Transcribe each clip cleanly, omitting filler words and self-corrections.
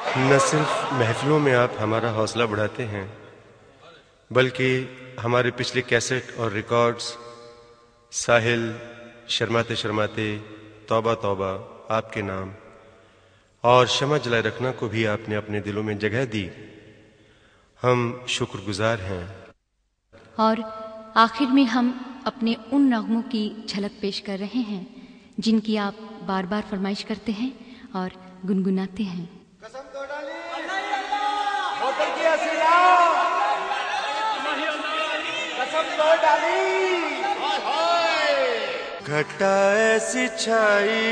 न सिर्फ महफिलों में आप हमारा हौसला बढ़ाते हैं, बल्कि हमारे पिछले कैसेट और रिकॉर्ड्स साहिल, शर्माते शर्माते, तौबा तौबा, आपके नाम और क्षमा जलाए रखना को भी आपने अपने दिलों में जगह दी। हम शुक्रगुजार हैं। और आखिर में हम अपने उन नगमों की झलक पेश कर रहे हैं जिनकी आप बार बार फरमाइश करते हैं और गुनगुनाते हैं। कसम तो डाली, बोतल की हसीना, कसम तो डाली, घटा ऐसी छाई,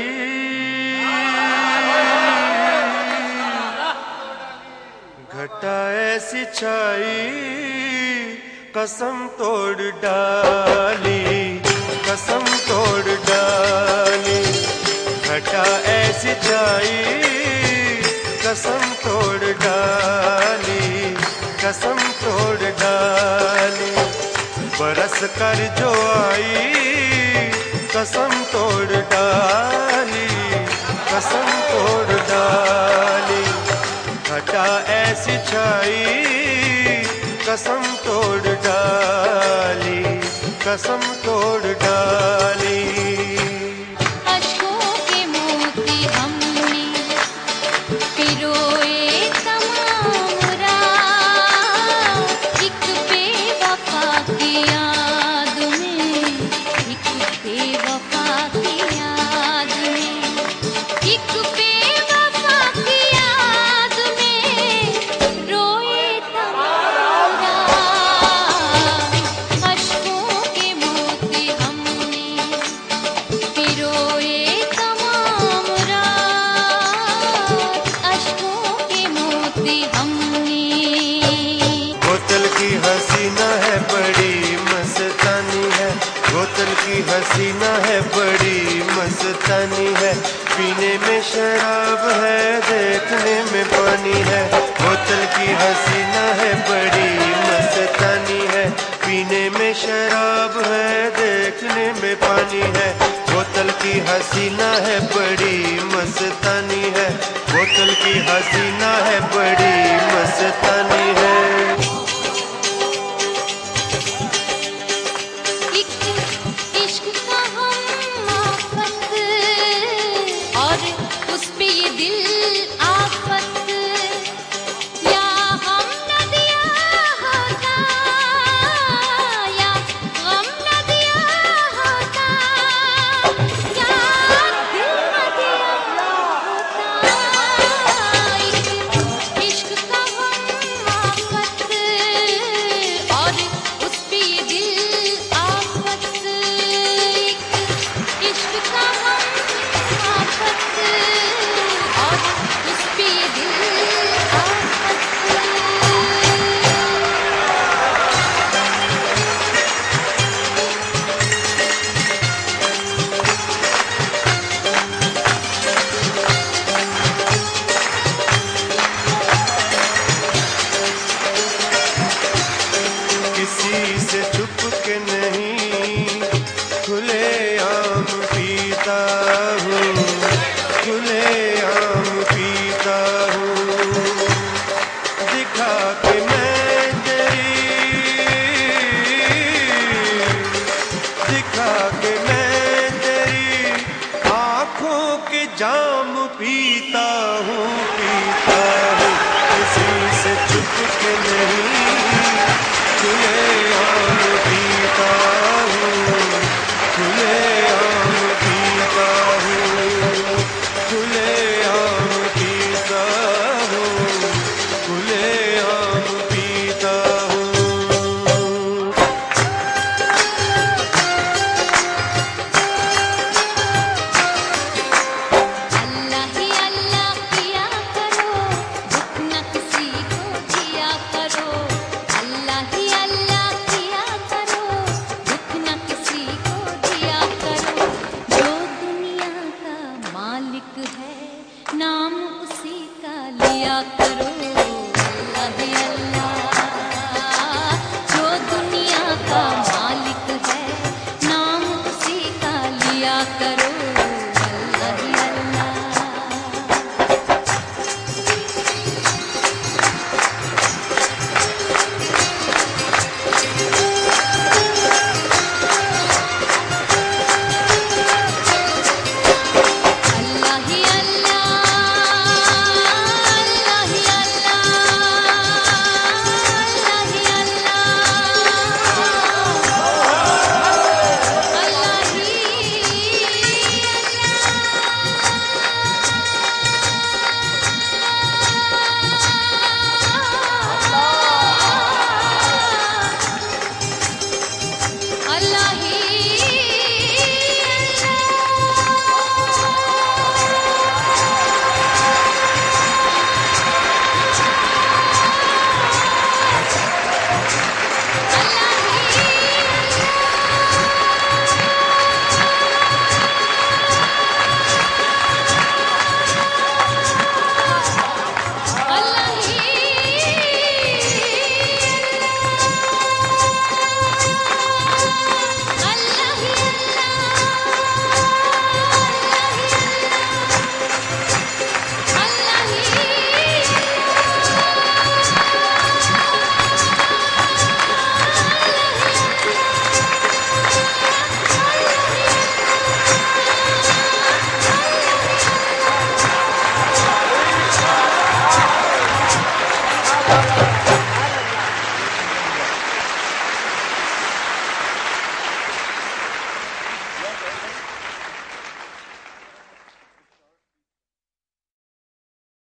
घटा ऐसी छाई, कसम तोड़ डाली, कसम तोड़ डाली, घटा ऐसी छाई, कसम तोड़ डाली, कसम तोड़ डाली, बरस कर जो आई, कसम तोड़ डाली, कसम तोड़ डाली, घटा ऐसी छाई, कसम तोड़ डाली, कसम तोड़ डाली। बोतल की हसीना है, बड़ी मस्तानी है, पीने में शराब है,